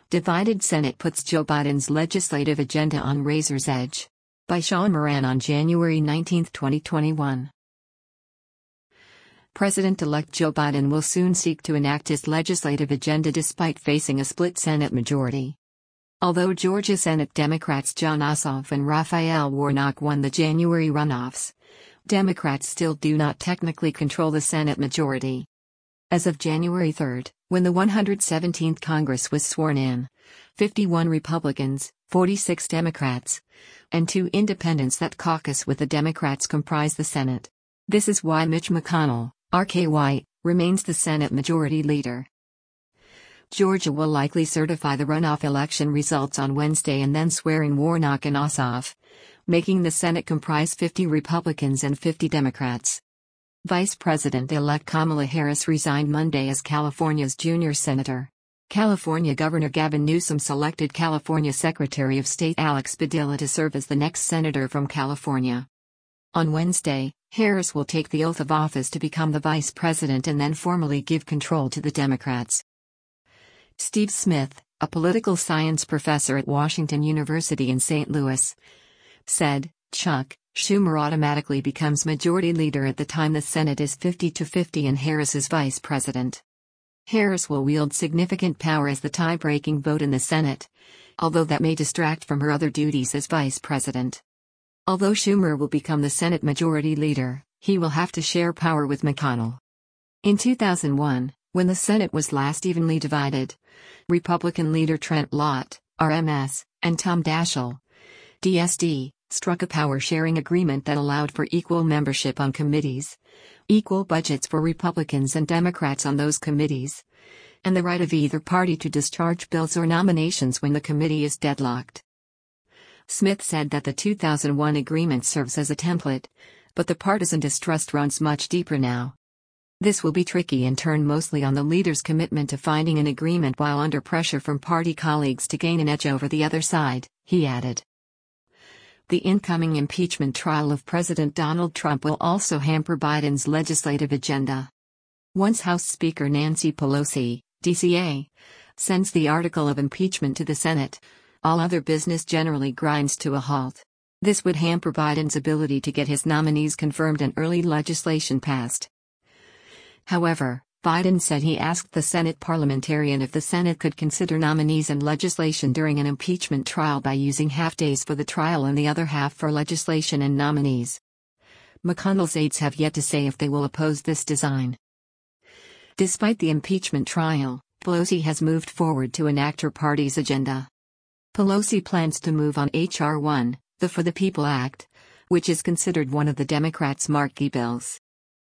Divided Senate puts Joe Biden's legislative agenda on razor's edge. By Sean Moran on January 19, 2021. President-elect Joe Biden will soon seek to enact his legislative agenda despite facing a split Senate majority. Although Georgia Senate Democrats Jon Ossoff and Raphael Warnock won the January runoffs, Democrats still do not technically control the Senate majority. As of January 3, when the 117th Congress was sworn in, 51 Republicans, 46 Democrats, and 2 independents that caucus with the Democrats comprise the Senate. This is why Mitch McConnell, RKY, remains the Senate Majority Leader. Georgia will likely certify the runoff election results on Wednesday and then swear in Warnock and Ossoff, making the Senate comprise 50 Republicans and 50 Democrats. Vice President-elect Kamala Harris resigned Monday as California's junior senator. California Governor Gavin Newsom selected California Secretary of State Alex Padilla to serve as the next senator from California. On Wednesday, Harris will take the oath of office to become the vice president and then formally give control to the Democrats. Steve Smith, a political science professor at Washington University in St. Louis, said, Chuck Schumer automatically becomes majority leader at the time the Senate is 50-50 and Harris is vice president. Harris will wield significant power as the tie-breaking vote in the Senate, although that may distract from her other duties as vice president. Although Schumer will become the Senate Majority Leader, he will have to share power with McConnell. In 2001, when the Senate was last evenly divided, Republican leader Trent Lott, RMS, and Tom Daschle, DSD, struck a power-sharing agreement that allowed for equal membership on committees, equal budgets for Republicans and Democrats on those committees, and the right of either party to discharge bills or nominations when the committee is deadlocked. Smith said that the 2001 agreement serves as a template, but the partisan distrust runs much deeper now. This will be tricky and turn mostly on the leader's commitment to finding an agreement while under pressure from party colleagues to gain an edge over the other side, he added. The incoming impeachment trial of President Donald Trump will also hamper Biden's legislative agenda. Once House Speaker Nancy Pelosi, DCA, sends the article of impeachment to the Senate, all other business generally grinds to a halt. This would hamper Biden's ability to get his nominees confirmed and early legislation passed. However, Biden said he asked the Senate parliamentarian if the Senate could consider nominees and legislation during an impeachment trial by using half days for the trial and the other half for legislation and nominees. McConnell's aides have yet to say if they will oppose this design. Despite the impeachment trial, Pelosi has moved forward to enact her party's agenda. Pelosi plans to move on H.R. 1, the For the People Act, which is considered one of the Democrats' marquee bills.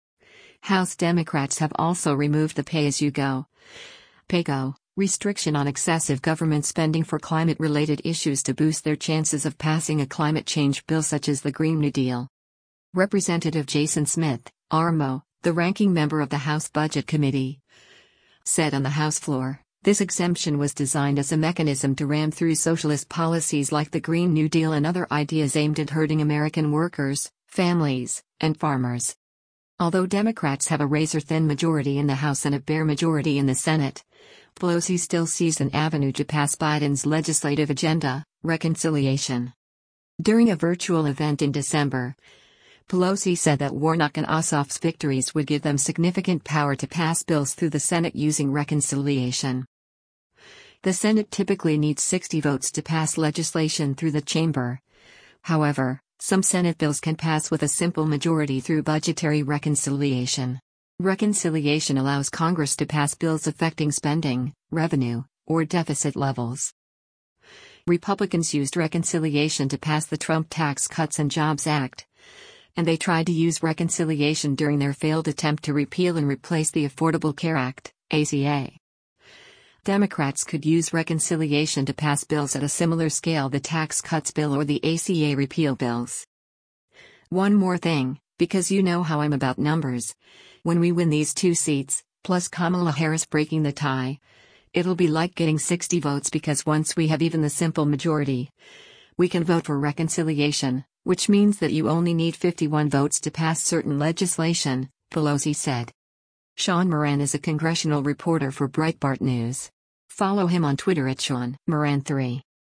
House Democrats have also removed the pay-as-you-go (PAYGO) restriction on excessive government spending for climate-related issues to boost their chances of passing a climate change bill such as the Green New Deal. Representative Jason Smith, RMO, the ranking member of the House Budget Committee, said on the House floor, this exemption was designed as a mechanism to ram through socialist policies like the Green New Deal and other ideas aimed at hurting American workers, families, and farmers. Although Democrats have a razor-thin majority in the House and a bare majority in the Senate, Pelosi still sees an avenue to pass Biden's legislative agenda, reconciliation. During a virtual event in December, Pelosi said that Warnock and Ossoff's victories would give them significant power to pass bills through the Senate using reconciliation. The Senate typically needs 60 votes to pass legislation through the chamber. However, some Senate bills can pass with a simple majority through budgetary reconciliation. Reconciliation allows Congress to pass bills affecting spending, revenue, or deficit levels. Republicans used reconciliation to pass the Trump Tax Cuts and Jobs Act, and they tried to use reconciliation during their failed attempt to repeal and replace the Affordable Care Act, ACA. Democrats could use reconciliation to pass bills at a similar scale, the tax cuts bill or the ACA repeal bills. One more thing, because you know how I'm about numbers. When we win these 2 seats, plus Kamala Harris breaking the tie, it'll be like getting 60 votes because once we have even the simple majority, we can vote for reconciliation, which means that you only need 51 votes to pass certain legislation, Pelosi said. Sean Moran is a congressional reporter for Breitbart News. Follow him on Twitter at Sean Moran 3.